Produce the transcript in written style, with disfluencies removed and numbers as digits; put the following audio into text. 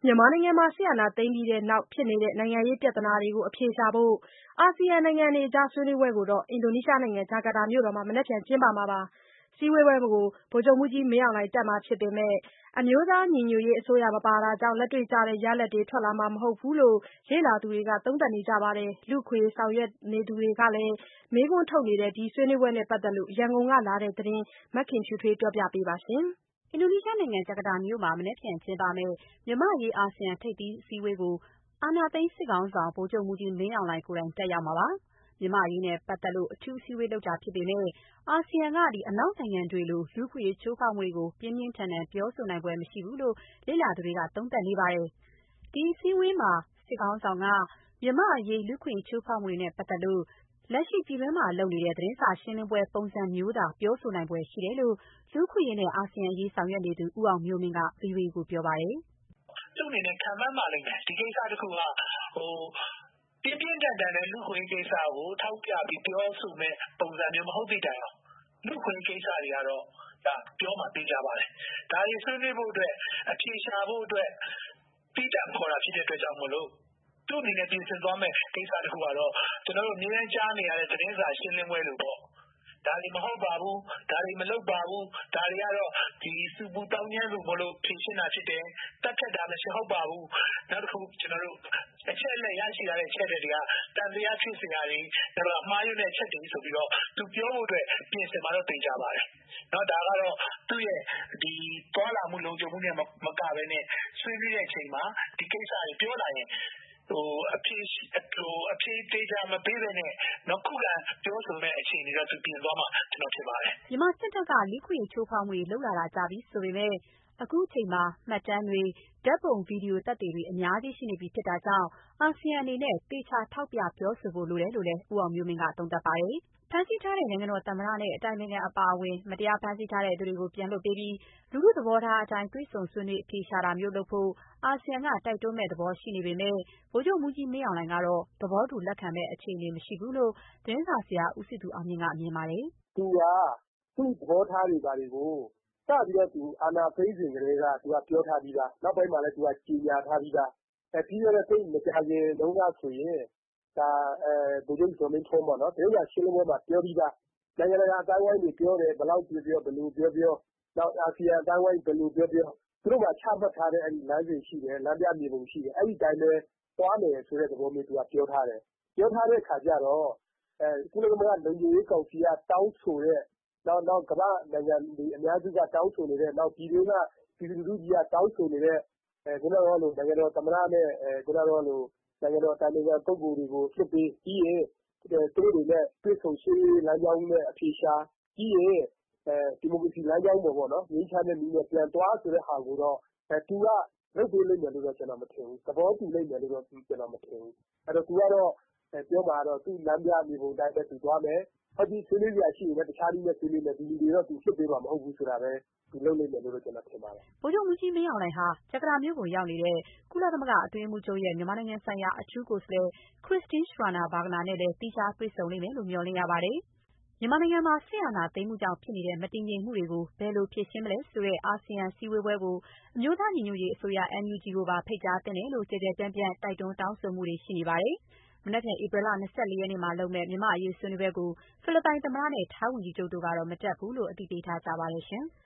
မြန်မာနိုင်ငံမှာစစ်အာဏာသိမ်းပြီးနောက်ဖြစ်နေတဲ့နိုင်ငံရေးပြဿနာတွေကိုအဖြေရှာဖို့အာဆီယံနိုင်ငံတွေကြားဆွေးနွေးပွဲကိုအင်ဒိုနီးရှားနိုင်ငံဂျကာတာမြို့တော်မှာမနက်ဖြန်ကျင်းပမှာပါ။စည်းဝေးပွဲကိုဗိုလ်ချုပ်မှူးကြီးမင်းအောင်လှိုင်တက်မှာဖြစ်ပေမဲ့အမျိုးသားညီညွတ်ရေးအစိုးရမပါတာကြောင့်လက်တွေ့ကျတဲ့ရလဒ်တွေထွက်လာမှာမဟုတ်ဘူးလို့လေ့လာသူတွေကသုံးသပ်နေကြပါတယ်။လူ့အခွင့်အရေးဆောင်ရွက်နေသူတွေကလည်းမေးခွန်းထုတ်နေတဲ့ဒီဆွေးနွေးပွဲနဲ့ပတ်သက်လို့ရန်ကုန်ကလာတဲ့သတင်းမခင်ဖြူထွေးပြောပြပေးပါမယ်။အင်ဒိုနီးရှားနိုင်ငံဂျကာတာမြို့မှာမနက်ဖြန်ကျင်းပမယ့်မြန်မာ့အရေးအာဆီယံထိပ်သီးအစည်းအဝေးကိုအာဏာသိမ်းစစ်ခေါင်းဆောင်ဗိုလ်ချုပ်မှူးကြီးမင်းအောင်လှိုင်ကိုယ်တိုင်တက်ရောက်မှာပါ။မြန်မာ့အရေးနဲ့ပတ်သက်လို့အထူးအစည်းအဝေးလုပ်တာဖြစ်ပေမဲ့အာဆီယံကအနောက်နိုင်ငံတွေလိုလူ့အခွင့်အရေးချိုးဖောက်မှုတွေကိုပြင်းပြင်းထန်ထန်ပြောဆိုနိုင်ဖွယ်မရှိဘူးလို့လေ့လာသူတွေကသုံးသပ်နေပါတယ်။ဒီအစည်းအဝေးမှာစစ်ခေါင်းဆောင်ကမြန်မာ့အရေးလူ့အခွင့်အရေးချိုးဖောက်မှုတွေနဲ့ပတ်သက်လို့လက်ရှိပြည်တွင်းမှာလုပ်နေတဲ့သတင်းစာရှင်းလင်းပွဲပုံစံမျိုးသာပြောဆိုနိုင်ဖွယ်ရှိတယ်လို့လူ့အခွင့်အရေးနဲ့အာဆီယံအရေးဆောင်ရွက်နေသူဦးအောင်မျိုးမင်းက VOA ကိုပြောပါတယ်။“သူ့အနေနဲ့ခံမှန်းပါလိမ့်မယ်။ဒီကိစ္စတခုကပြင်းပြင်းထန်ထန်နဲ့လူ့အခွင့်အရေးကိစ္စကိုထောက်ပြပြီးပြောဆိုမယ့်ပုံစံမျိုးမဟုတ်သည့်တိုင်အောင်လူ့အခွင့်အရေးကိစ္စတွေကတော့ပြောမှာသေချာပါတယ်။ဒါတွေဆွေးနွေးဖို့အတွက်အဖြေရှာဖို့အတွက်သီးသန့်ခေါ်တာဖြစ်တဲ့အတွက်ကြောင့်မို့လို့သူ့အနေနဲ့ပြင်ဆင်သွားမယ့်ကိစ္စတခုကတော့ကျွန်တော်တို့အမြဲတမ်းကြားနေရတဲ့သတင်းစာရှင်းလင်းပွဲလို့ပေါ့။ဒါတွေမဟုတ်ပါဘူး။ဒါတွေမလုပ်ပါဘူး။ဒါတွေကတော့ဒီစူပူတောင်းကျမ်းလို့မလို့ဖြေရှင်းတာဖြစ်တယ်။တတ်ဖြတ်တာမရှိဟုတ်ပါဘူး။နောက်တစ်ခုကျွန်တော်တို့အချက်အလက်ရရှိလာတဲ့အချက်တွေကတန်တရားဖြစ်စရာတွေဒါကမှားယွင်းတဲ့အချက်တွေဆိုပြီးတော့သူပြောဖို့အတွက်ပြင်ဆင်မှာတော့သိကြပါတယ်။နော်ဒါကတော့သူ့ရဲ့ဒီသွားလာမှုလုံခြုံမှုနဲ့မကဘဲနဲ့ဆွေးနွေးတဲ့အချိန်မှာဒီကိစ္စတွေပြောလာရင်အဖြေသေးချာမပေးဘဲနဲ့ခုခံပြောဆိုမဲ့အခြေအနေတော့သူပြင်သွားမှာကျွန်တော်ထင်ပါတယ်။မြန်မာစစ်တပ်ကလူ့အခွင့်အရေးချိုးဖောက်မှုတွေလုပ်လာတာကြာပြီဆိုပေမဲ့အခုချိန်မှာမှတ်တမ်းတွေဓာတ်ပုံဗီဒီယိုသက်သေတွေအများကြီးရှိနေပြီဖြစ်တာကြောင့်အာဆီယံအနေနဲ့သေချာထောက်ပြပြောဆိုဖို့လိုတယ်လို့လည်းဦးအောင်မျိုးမင်းကသုံးသပ်ပါတယ်။ဖမ်းဆီးထားတဲ့နိုင်ငံတော်သမ္မတနဲ့အတိုင်ပင်ခံအပါအဝင်မတရားဖမ်းဆီးထားတဲ့သူတွေကိုပြန်လွှတ်ပေးပြီးလူထုသဘောထားအတိုင်းတွေ့ဆုံဆွေးနွေးအဖြေရှာတာမျိုးလုပ်ဖို့အာဆီယံကတိုက်တွန်းမဲ့သဘောရှိနေပေမဲ့ဗိုလ်ချုပ်မှူးကြီးမင်းအောင်လှိုင်ကတော့သဘောတူလက်ခံမဲ့အခြေအနေမရှိဘူးလို့သတင်းစာဆရာဦးစည်သူအောင်မြင့်ကမြင်ပါတယ်။“သူကသူ့သဘောထားတွေဘာတွေကိုစပြီးတော့သူအာဏာသိမ်းစဉ်ကတည်းကသူကပြောထားပြီးသား။နောက်ပိုင်းမှာလည်းသူကကြေညာထားပြီးသား။ပြီးခဲ့တဲ့သိပ်မကြာခင်တုန်းကဆိုရင်ဒါဗိုလ်ချုပ်ဇော်မင်းထွန်းပေါ့နော်သတင်းစာရှင်းလင်းပွဲမှာပြောပြီးသား။နိုင်ငံတကာအသိုင်းအဝိုင်းတွေပြောတယ်ဘယ်လောက်ပြောပြောဘယ်လိုပြောပြောနောက်အာဆီယံအသိုင်းအဝိုင်းဘယ်လိုပြောပြောသူတို့ကချမှတ်ထားတဲ့လမ်းစဉ်ရှိတယ်လမ်းပြမြေပုံရှိတယ်အဲ့ဒီအတိုင်းပဲသွားမယ်ဆိုတဲ့သဘောမျိုးသူကပြောထားတယ်။ပြောထားတဲ့အခါကျတော့ကုလသမဂ္ဂလုံခြုံရေးကောင်စီကတောင်းဆိုတဲ့နောက်ကမ္ဘာ့နိုင်ငံတွေအများစုကတောင်းဆိုနေတဲ့နောက်ပြည်တွင်းကပြည်သူလူထုကြီးကတောင်းဆိုနေတဲ့ခုနကလိုနိုင်ငံတော်သမ္မတနဲ့ခုနကလိုနိုင်ငံတော်တာဝန်ခံပုဂ္ဂိုလ်တွေကိုလွှတ်ပေးပြီးရင်သူတို့တွေနဲ့တွေ့ဆုံရှင်းလင်းလမ်းကြောင်းနဲ့အဖြေရှာပြီးရင်ဒီမိုကရေစီလမ်းကြောင်းပေါ်ပေါ့နော်ငြိမ်းချမ်းတဲ့နည်းနဲ့ပြန်သွားဆိုတဲ့ဟာကိုတော့သူကလုပ်ပေးလိမ့်မယ်လို့တော့ကျွန်တော်မထင်ဘူး။သဘောတူလိမ့်မယ်လို့တော့ကျွန်တော်မထင်ဘူး။အဲ့တော့သူကတော့ပြောမှာတော့သူ့လမ်းပြမြေပုံတိုင်းပဲသူသွားမယ်။ဟုတ်ပြီဆွေးနွေးစရာရှိရင်လည်းတခြားနည်းနဲ့ဆွေးနွေးမယ်ဒီလူတွေတော့သူလွှတ်ပေးမှာမဟုတ်ဘူးဆိုတာပဲသူလုပ်လိမ့်မယ်လို့ကျွန်တော်ထင်ပါတယ်။ဗိုလ်ချုပ်မှူးကြီးမင်းအောင်လှိုင်ဟာဂျကာတာမြို့ကိုရောက်နေတဲ့ကုလသမဂ္ဂအတွင်းရေးမှူးချုပ်ရဲ့မြန်မာနိုင်ငံဆိုင်ရာအထူးကိုယ်စားလှယ် Christine Schraner Burgener နဲ့လည်းသီးခြားတွေ့ဆုံလိမ့်မယ်လို့မျှော်လင့်ရပါတယ်။မြန်မာနိုင်ငံမှာစစ်အာဏာသိမ်းမှုကြောင့်ဖြစ်နေတဲ့မတည်ငြိမ်မှုတွေကိုဘယ်လိုဖြေရှင်းမလဲဆိုတဲ့အာဆီယံစည်းဝေးပွဲကိုအမျိုးသားညီညွတ်ရေးအစိုးရ NUG ကိုပါဖိတ်ကြားသင့်တယ်လို့ကျယ်ကျယ်ပြန့်ပြန့်တိုက်တွန်းတောင်းဆိုမှုတွေရှိနေပါတယ်။မနက်ဖြန်ဧပြီလ ၂၄ ရက်နေ့မှာလုပ်မယ့်မြန်မာ့အရေးဆွေးနွေးပွဲကိုဖိလစ်ပိုင်သမ္မတနဲ့ထိုင်းဝန်ကြီးချုပ်တို့ကတော့မတက်ဘူးလို့အသိပေးထားကြပါတယ်ရှင်။